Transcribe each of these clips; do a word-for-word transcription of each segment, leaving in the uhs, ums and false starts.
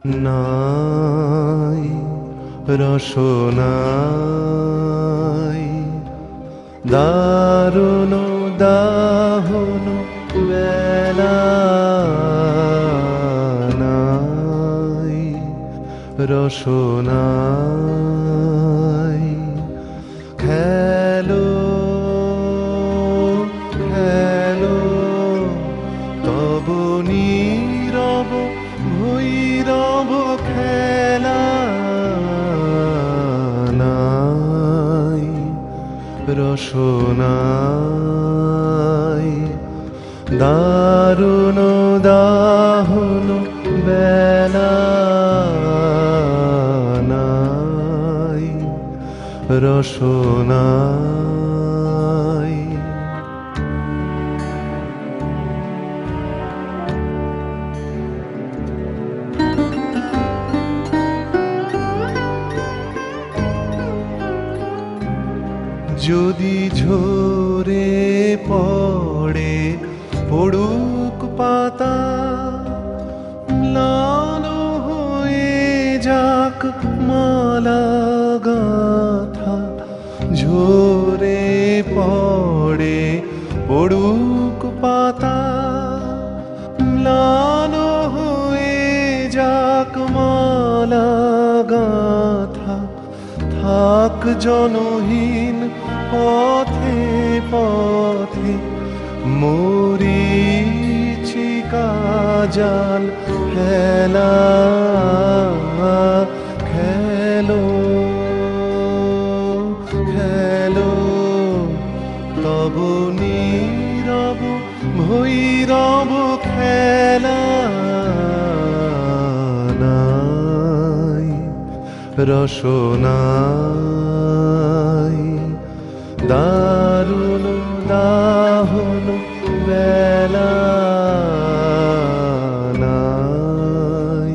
নাই রসনাই দারুণ দাহন বেলা নাই রসনাই খেলো খেলো তব নীরব ভৈরব খেলা নাই রসনাই দারুণ দাহন বেলা নাই রসনাই যদি ঝরে পড়ে পড়ুক পাতা ম্লান হয়ে যাক মালা গাথা ঝরে পড়ে পড়ুক পাতা ম্লান হয়ে যাক মালা গাথা থাক জনহীন পথে পথে মরীচিকা জাল ফেলা খেলো খেলো তব নীরব ভৈরব খেলা নাই রসনাই দারুণ দাহন বেলা নাই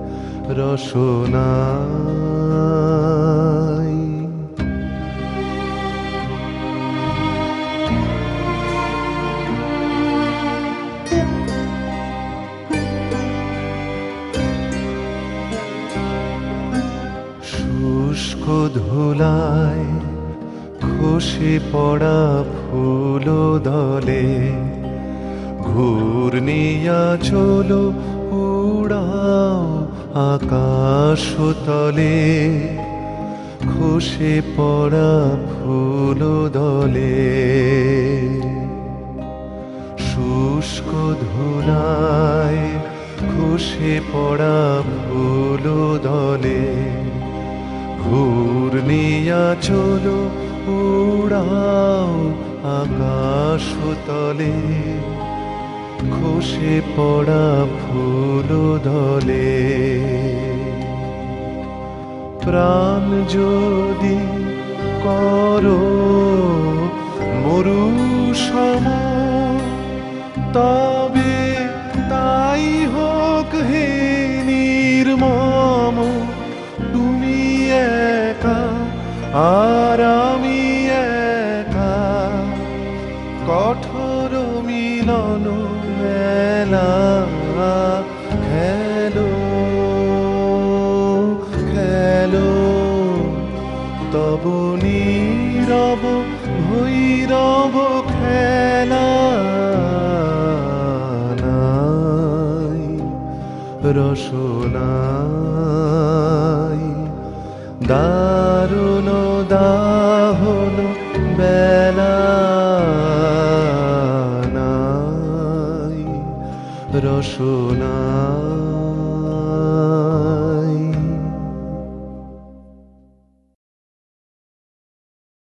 রসনাই শুষ্ক ধুলায় খসে পড়া ফুল দলে ঘূর্ণিয়া চলো উড়াও আকাশ তলে খসে পড়া ফুল দলে শুষ্ক ধুলায় খসে পড়া ফুল দলে ঘূর্ণিয়া চলো উড়াও আকাশ তলে খসে পড়া ফুল দলে প্রাণ যদি করো মরু সম তবে তাই হোক হে নির্মম তুমি একা আর আমি একা কঠোর মিলন মেলা খেলো খেলো তব নীরব ভৈরব খেলা নাই রসনাই দারুণ দাহন বেলা নাই রসনাই।